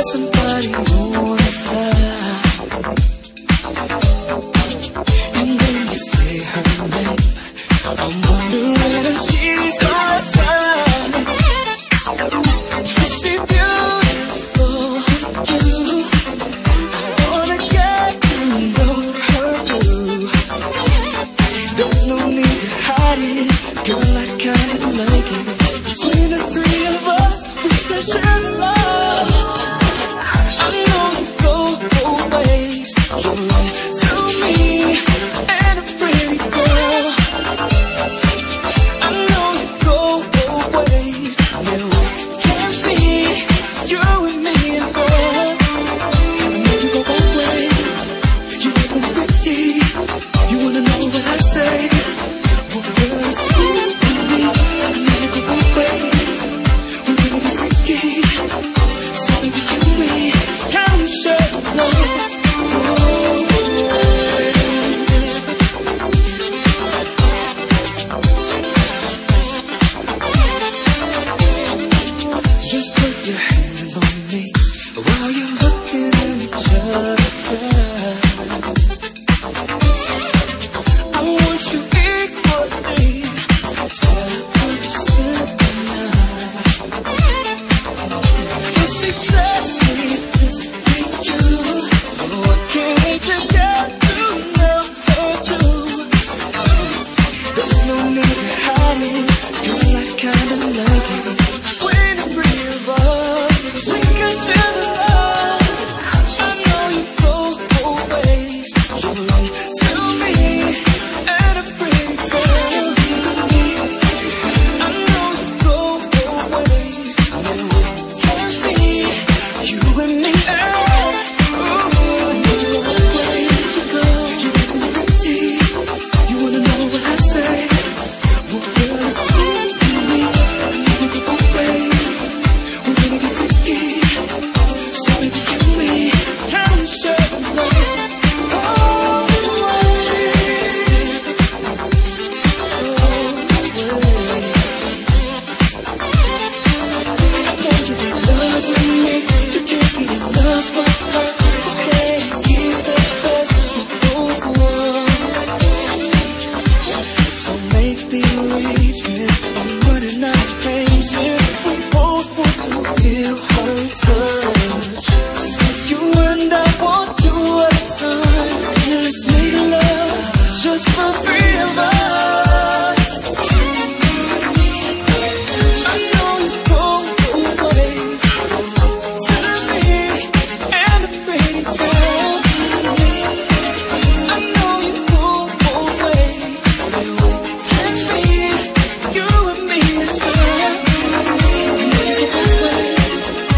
somebody on the side, and when you say her name, I'm wondering if she's got time. Is she beautiful to you? I wanna get to know her too. There's no need to hide it, girl, I kinda like it. Between the three of us, we can share love. I know you go both ways. You're to me and a pretty girl. I know you go both ways. Yeah, we can be you and me and girl. I know you go both ways. You make me pretty. You wanna know what I say? Well, girl, it's cool with me. I know you go both ways. We're really freaky. So baby, can we share love? Just put your hands on me while you're looking at each other. I want you equally, so I could spend the night. And she said we just need you. Oh, I can't wait to get to know her too. There's no need to hide it, girl, I kinda like it. When the three of us, we can share the love. I know you go both ways. You're to me and a pretty girl. I know you go both ways. And we can be you and me. Ooh, you go both ways, girl. You make me pretty. You wanna know what I say? Well, girl, it's cool with me. I know you go both ways. We're gonna get freaky. So baby, can we share the love all the way? I know you in love with me. You can't get enough of her. Hey, keep the best of both worlds. So make the arrangement. I'm running out of patience. We both want to feel her touch. Since you and I want to at a time, let's make love just for three of us. I know you go both ways. To me and a pretty girl. I know you go both ways. We can be you and me and girl. I know you go both ways.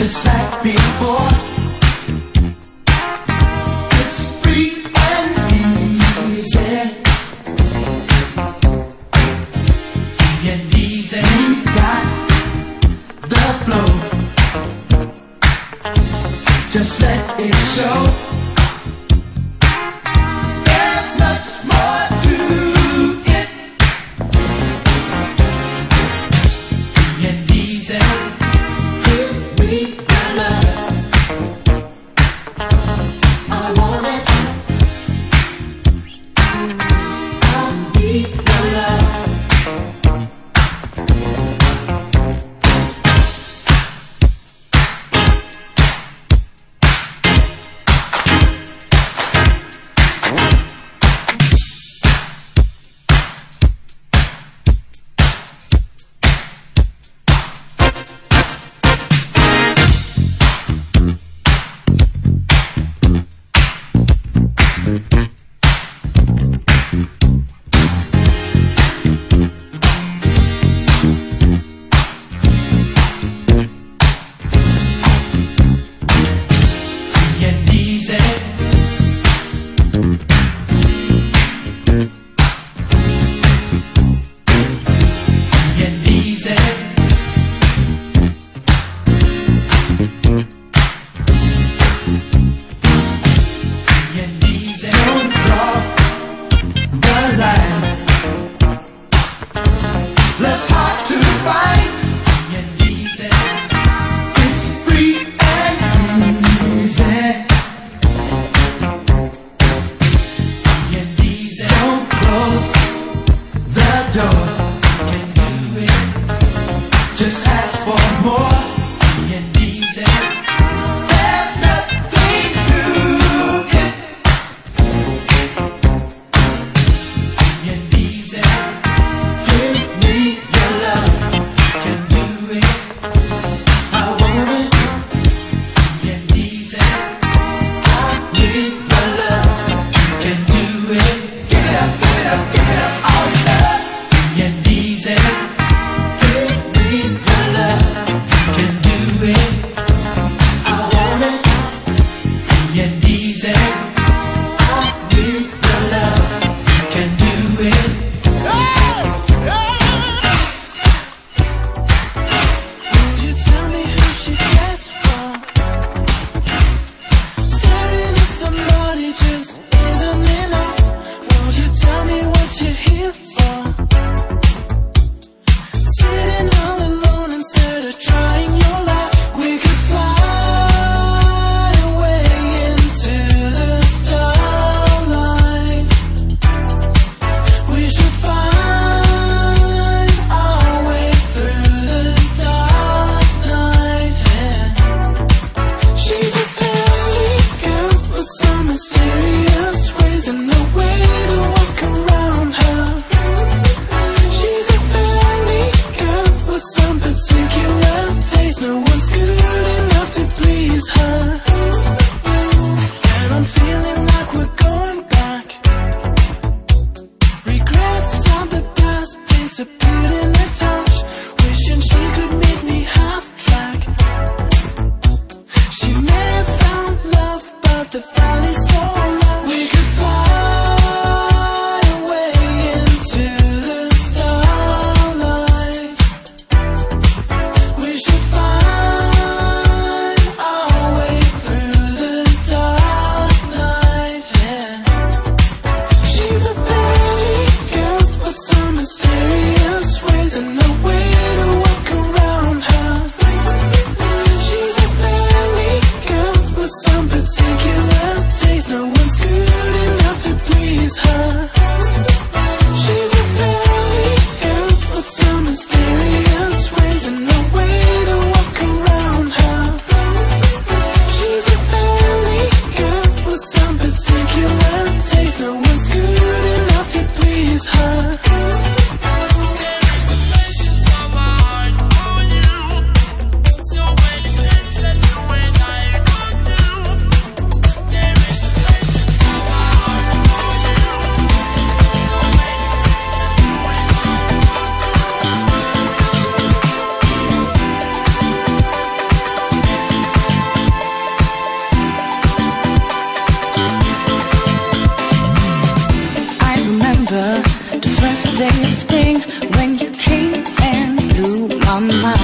just like before. It's free and easy. Free and easy. We've got the flow. Just let it show. There's much more to it. Free and easy.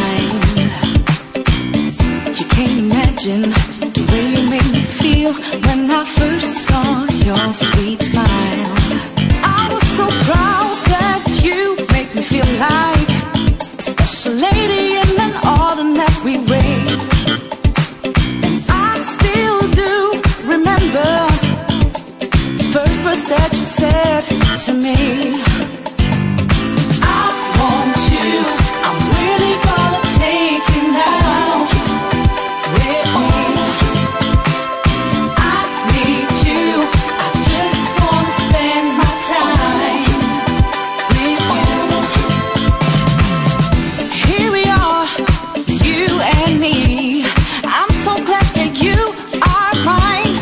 mine. You can't imagine the way you made me feel when I first saw your sweet smile. I was so proud that you make me feel like a special lady in an ordinary way. And I still do remember the first words that you said to me. I want you, I'm really gonna take you now with me. I need you, I just wanna spend my time with you. Here we are, you and me. I'm so glad that you are mine.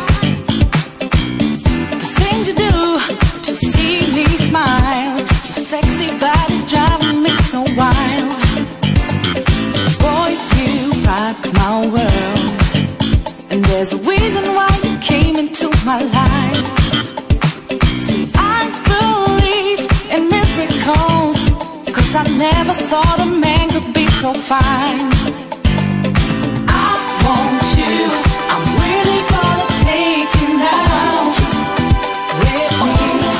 The things you do to see me smile, your sexy body's driving me so wild. Boy, you rock my world, and there's a reason why you came into my life. See, I believe in miracles, 'cause I never thought a man could be so fine. I want you, I'm really gonna take you now with me.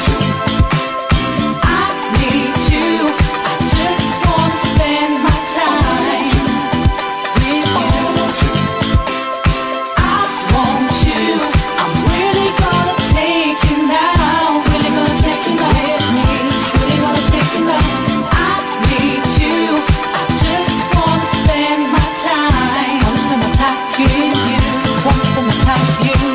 I need you, I just wanna spend my time with you. I want you, I'm really gonna take you now. Really gonna take you now with me. Really gonna take you now. I need you, I just wanna spend my time. Wanna spend my time with you. Wanna spend my time with you.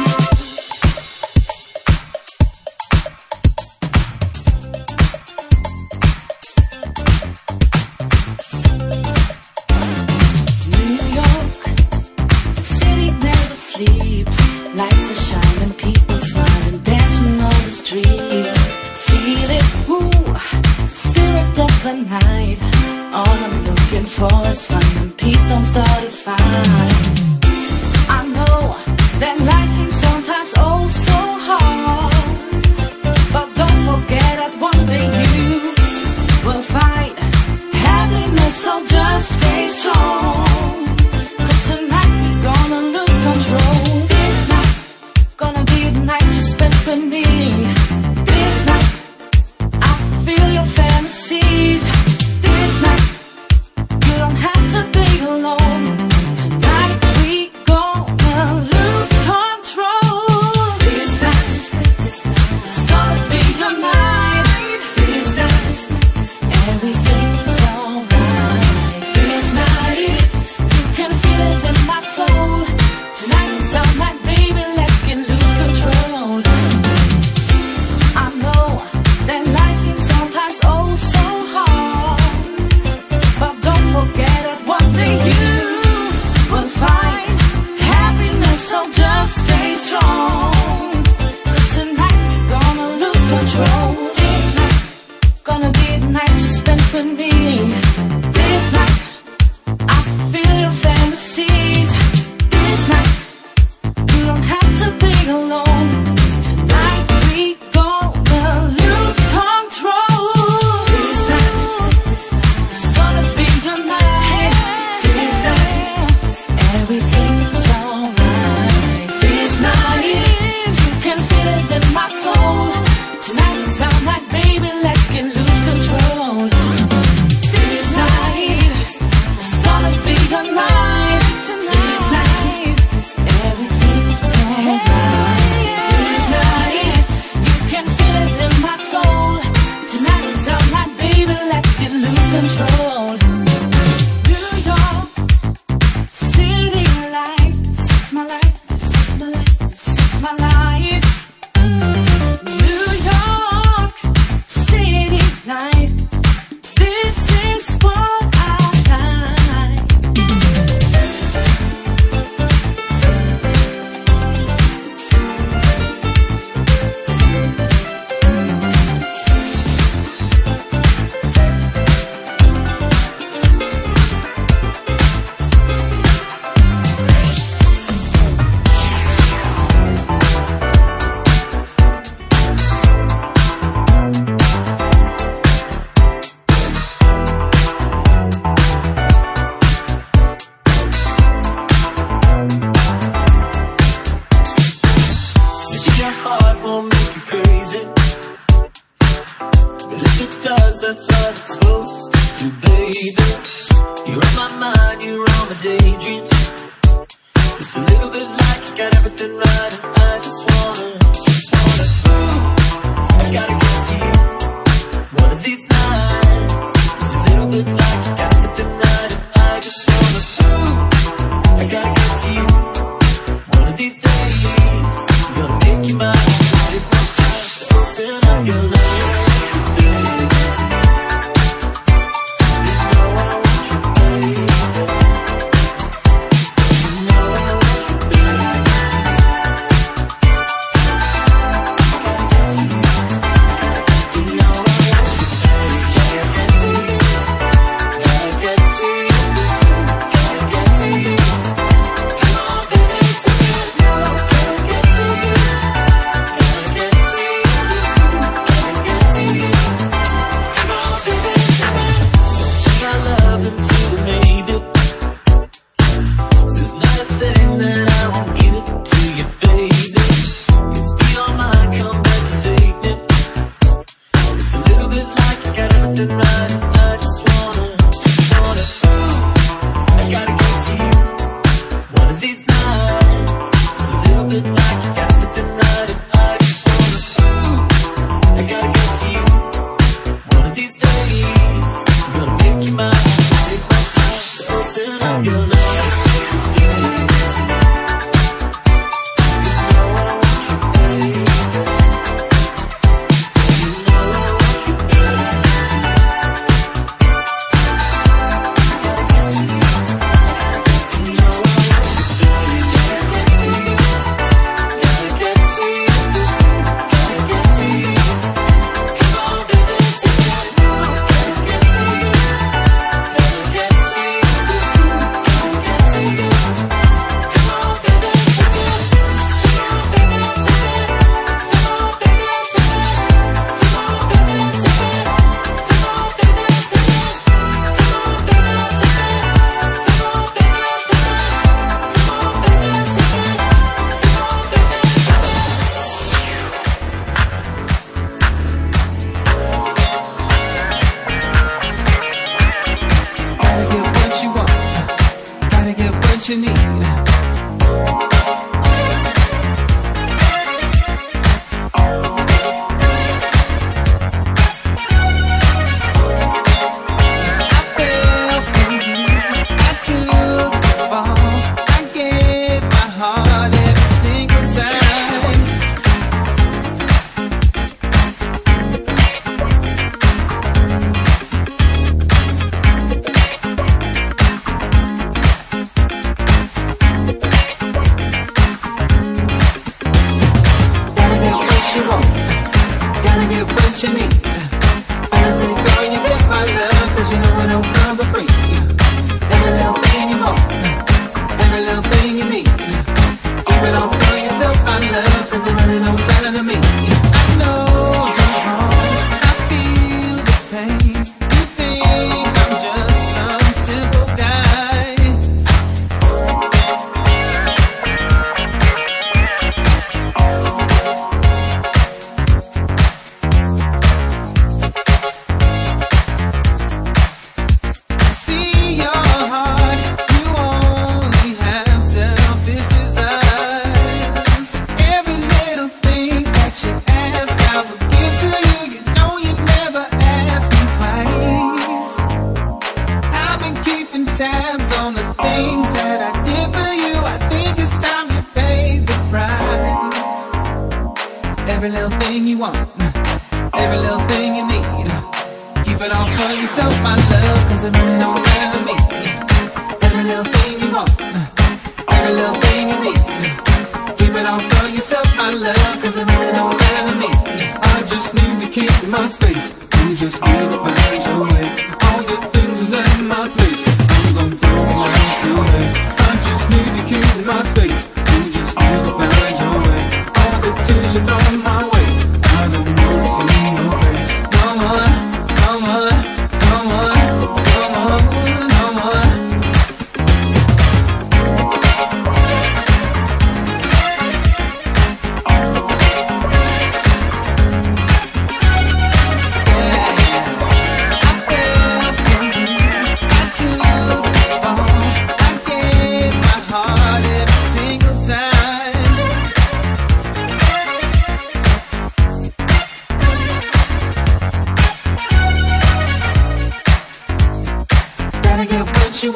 New York, the city never sleeps. Lights are shining, people smiling, dancing on the street. Feel it, ooh, spirit of the night. All I'm looking for is finding peace, don't start a fight. I know that life seems sometimes oh so hard, but don't forget that one day you will find happiness, so just stay strong. 'Cause tonight we're gonna lose control. This night gonna be the night you spend with me. This night I feel your fantasies. This night you don't have to be alone. Tonight we gonna lose control. This night it's gonna be your night. This night everything's alright. This night you can feel it in my soul. Tonight is our night, baby, let's get lose control. I know that life seems sometimes oh so hard, but don't forget that one day you will find happiness, so just stay strong. 'Cause tonight we're gonna lose control. This night gonna be the night you spend with me. This night I feel your fantasies. This night you don't have to be alone. Tonight we gonna lose control. This night it's gonna be your night. This night everything's alright. This night you can feel it in my soul. Tonight is our night, baby, let's get lose control. This night it's gonna be your night. This night everything's alright. This night you can feel it in my soul. Tonight is our night, baby, let's get lose control. New York city life, this is my life, this is my life, this is my life. New York city life, this is what I like. daydreams. It's a little bit like you got everything right, and I just wanna, I gotta get to you one of these nights. It's a little bit like you got everything right, and I just wanna, I gotta get to you one of these days. I'm gonna make you mine, take my time to open up your life.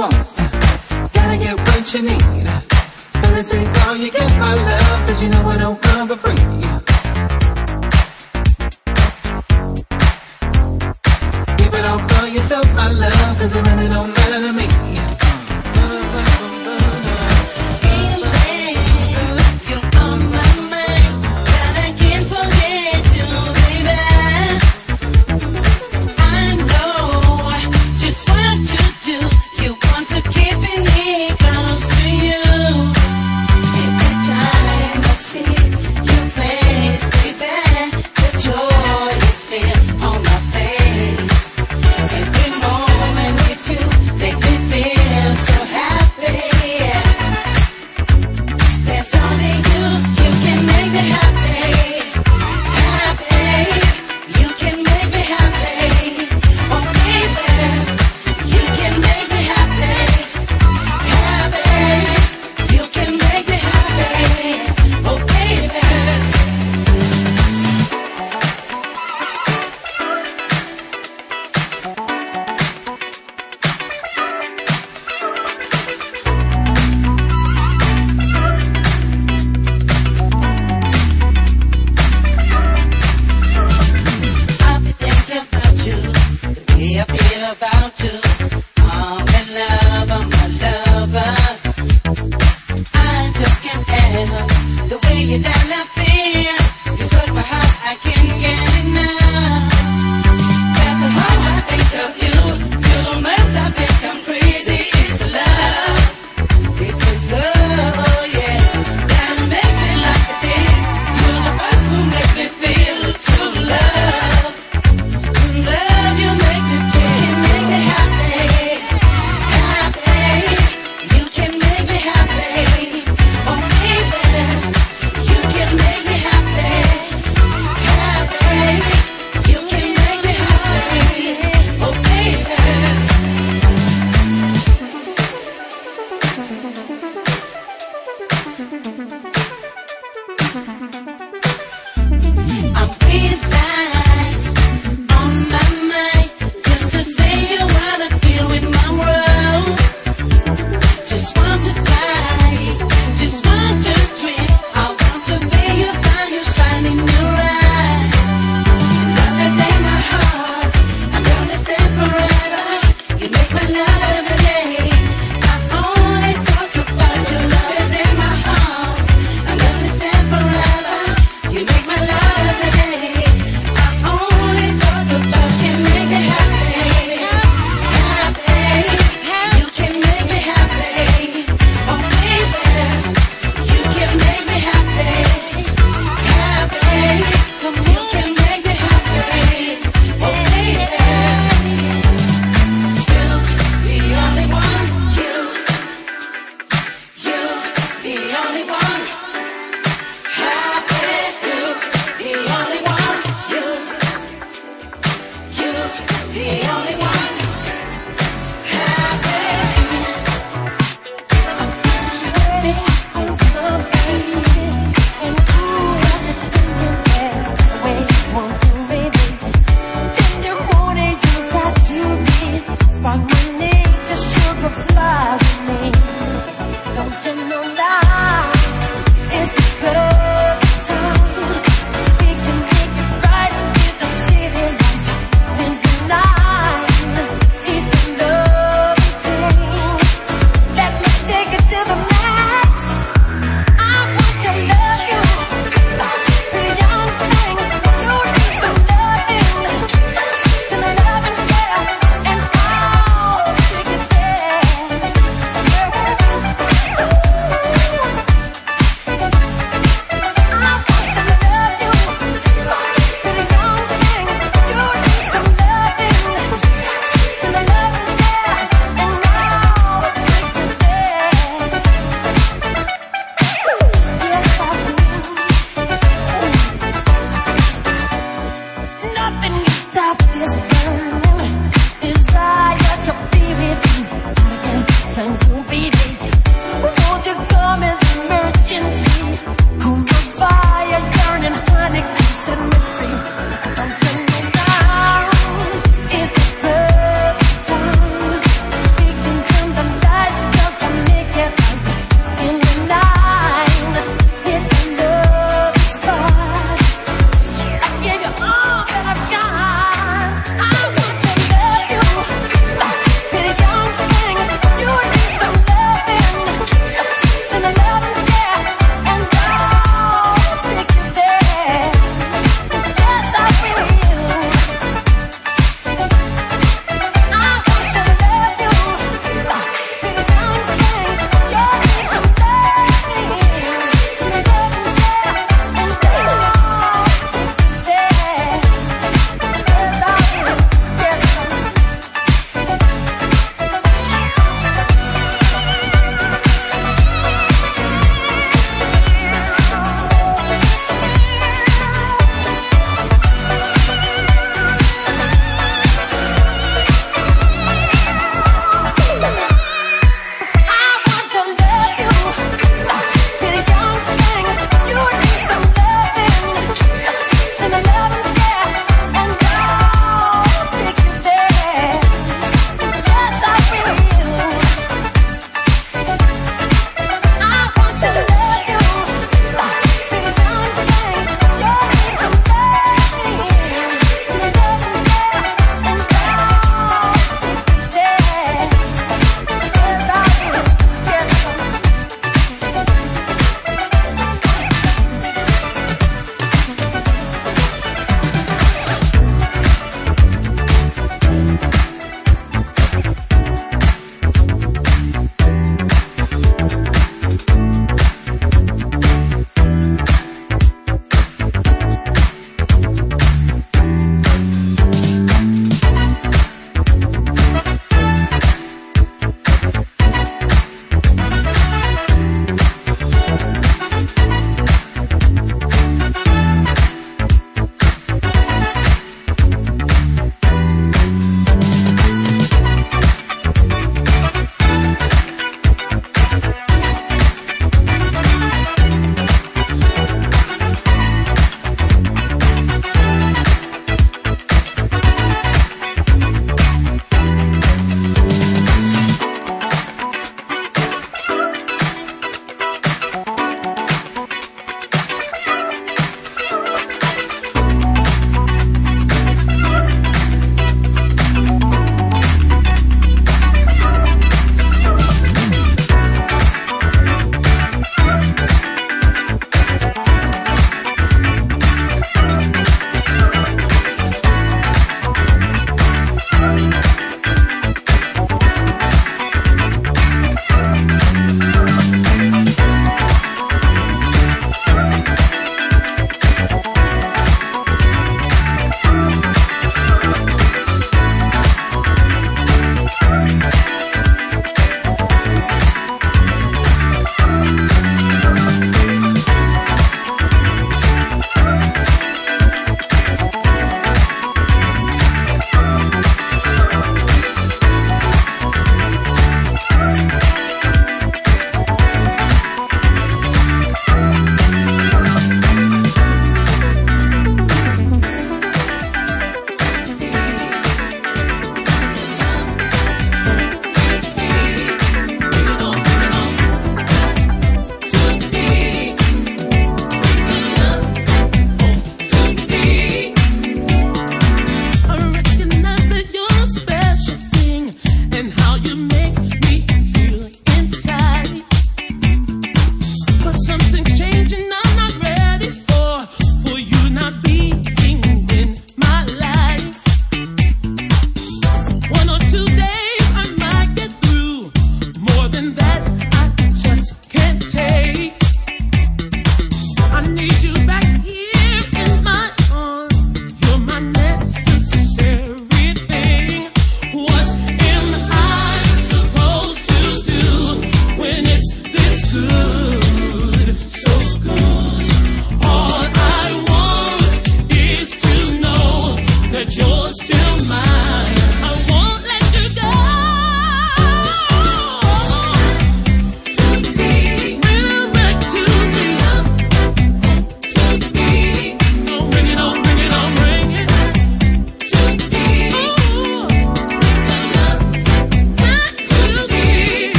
want. Gotta get what you need. Better take all you get, my love, cause you know it don't come for free. Keep it all for yourself, my love, cause it really don't matter to me.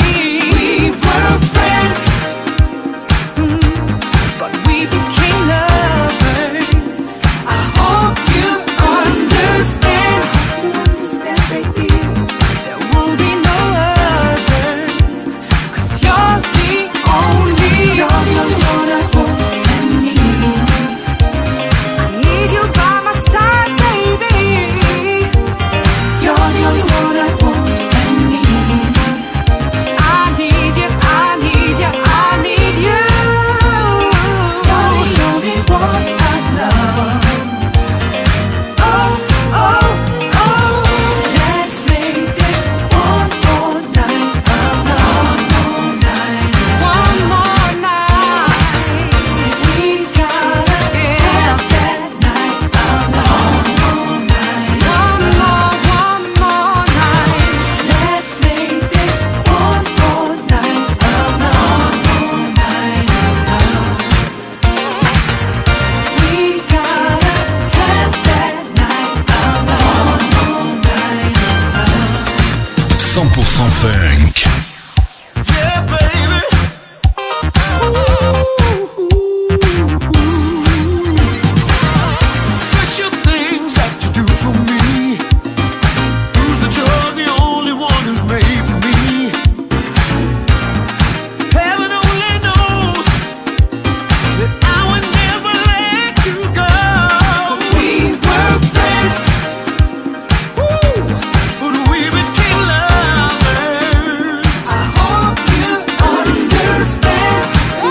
Funk. Yeah, baby. Special things that you do for me. Proves that you're the only one who's made for me. Heaven only knows that I would never let you go. We were friends. But we became lovers. I hope you understand.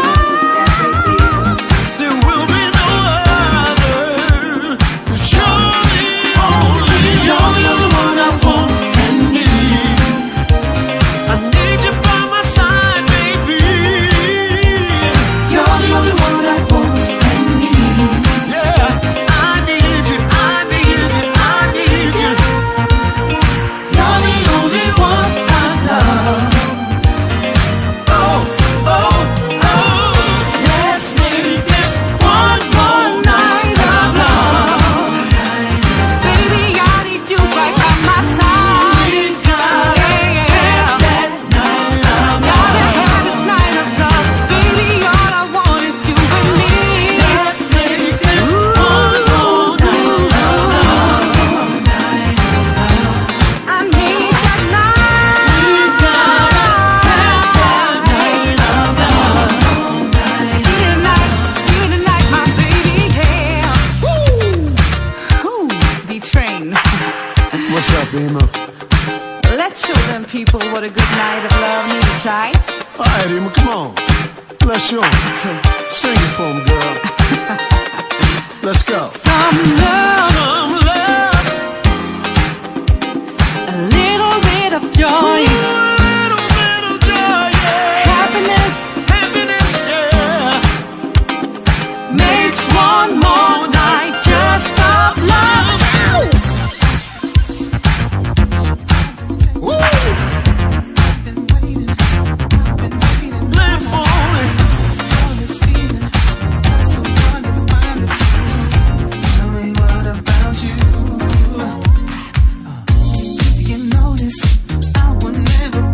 There will be no other. 'Cause you're the only one I want and need. I need you by my side, baby. You're the only one I want and need. Yeah, I need you, I need you, I need you. You're the only one I love. Oh, oh, oh. Let's make this one more night of love. Baby, I need you right by my side. We gotta have that night of love. Gotta have this night of love. Baby, all I want is you and me. Let's make this one more night of love. I need that night. We gotta have that night of love. You tonight, my baby, yeah. Woo, D-Train. What's up, Emma? Let's show them people what a good night of love means, right? All right, Emma, come on. Let's show 'em. Sing it for 'em, girl. Let's go. Some love, a little bit of joy, happiness, yeah, makes one more night just of love. Woo! Live for it. Tell me what about you? You notice I will never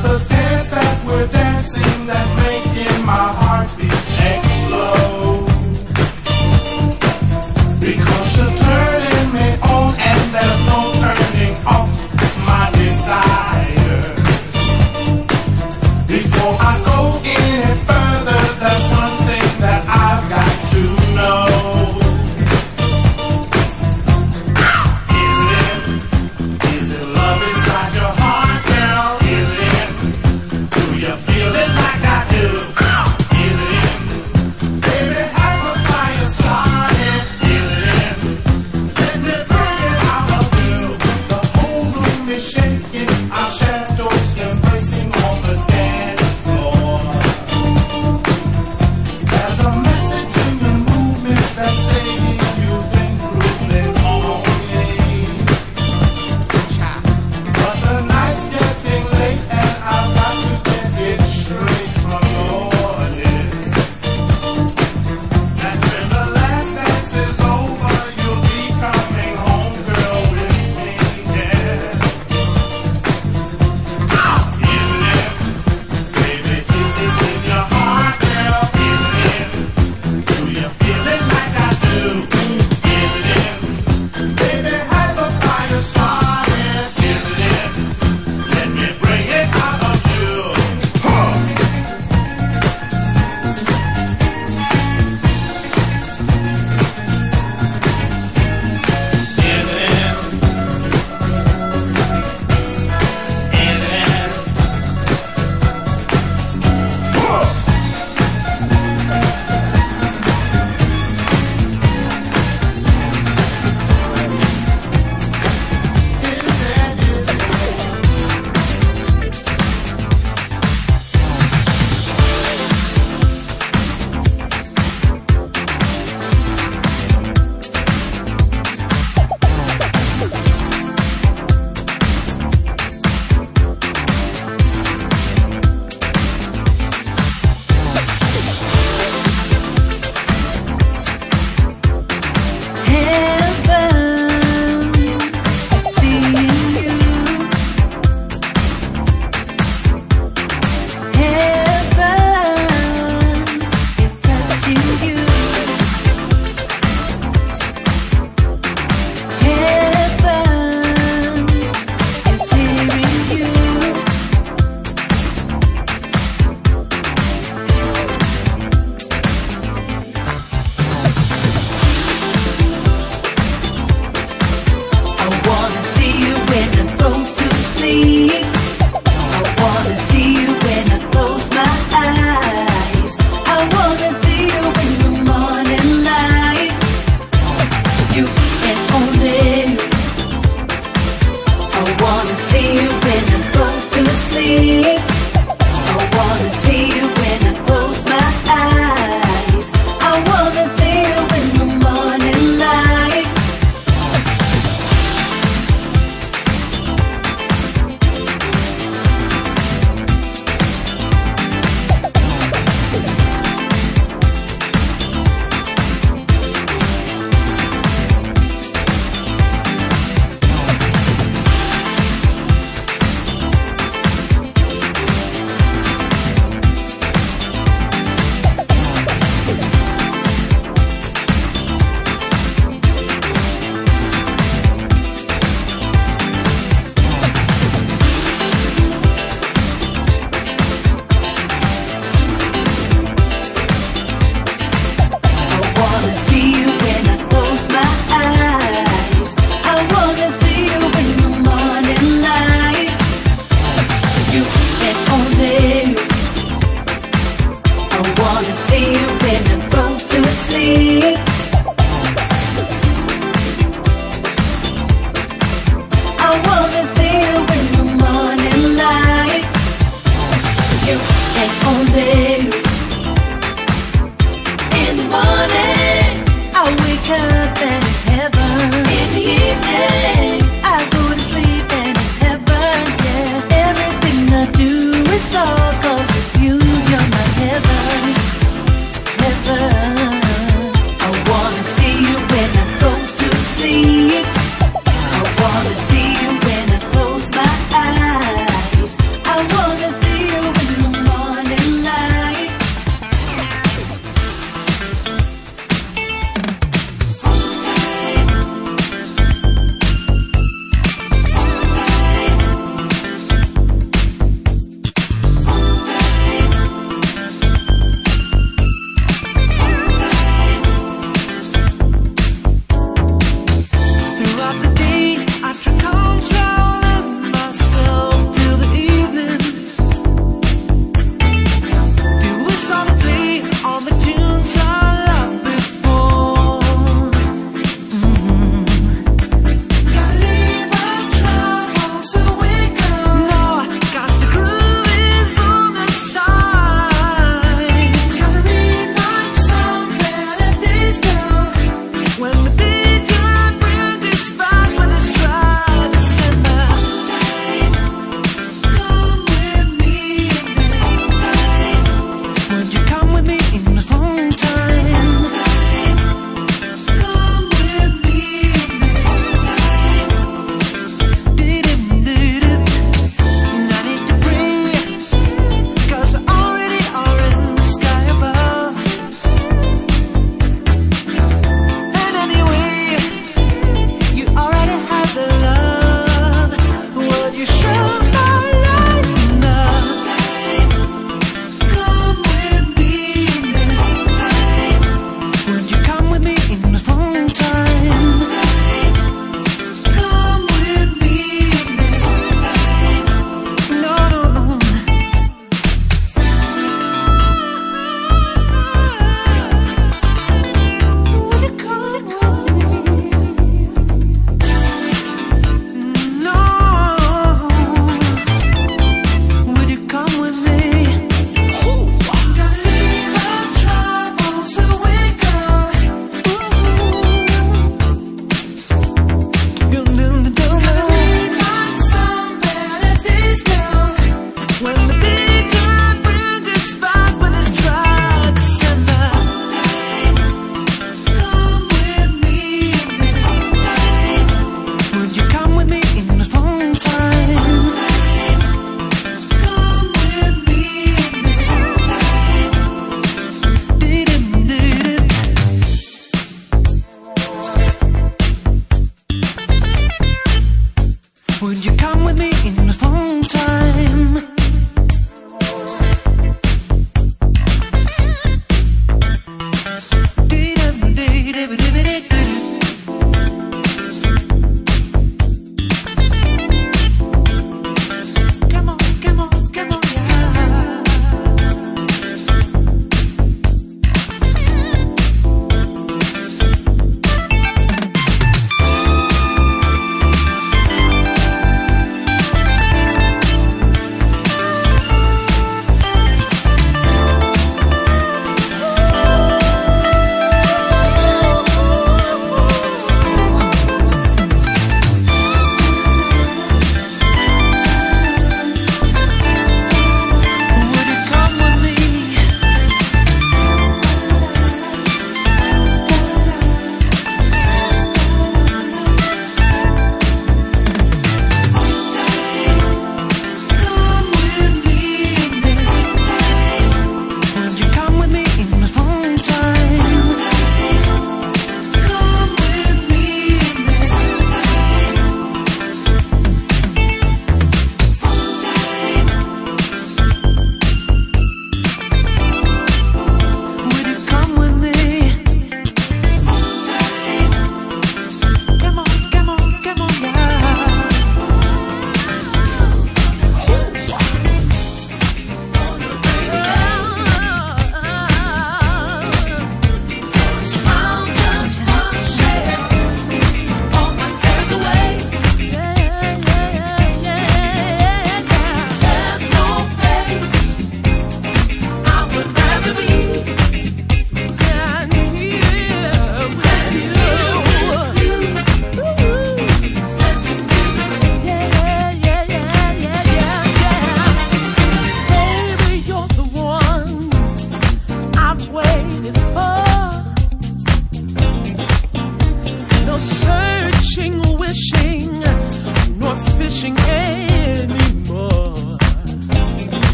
about the dance that we're dancing that's making my heartbeat explode. Because you're turning me on and there's no turning off my desire. Before I go any further, there's something that I've got to know. Is it love inside your heart, girl? Is it? Do you feel it like I do?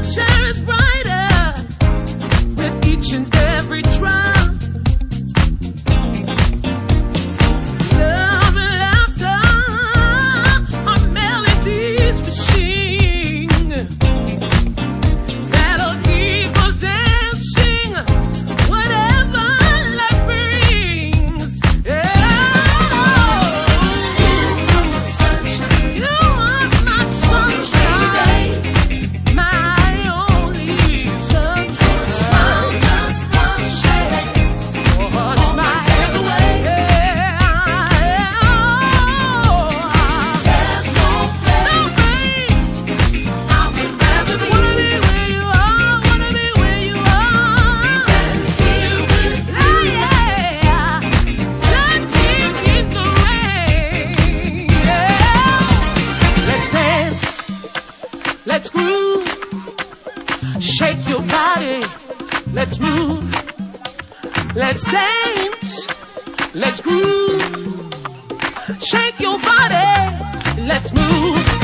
shines brighter with each and every drop. Love and laughter are melodies we sing that'll keep us dancing, whatever life brings. Yeah. You are my sunshine, my only sunshine. Just one shade, touch my hands away. There's no place I would rather be. Wanna be where you are, wanna be where you are. And here with you, yeah. Dancing in the rain, yeah. Let's dance, let's groove, shake your body, let's move. Let's dance, let's groove, shake your body, let's move.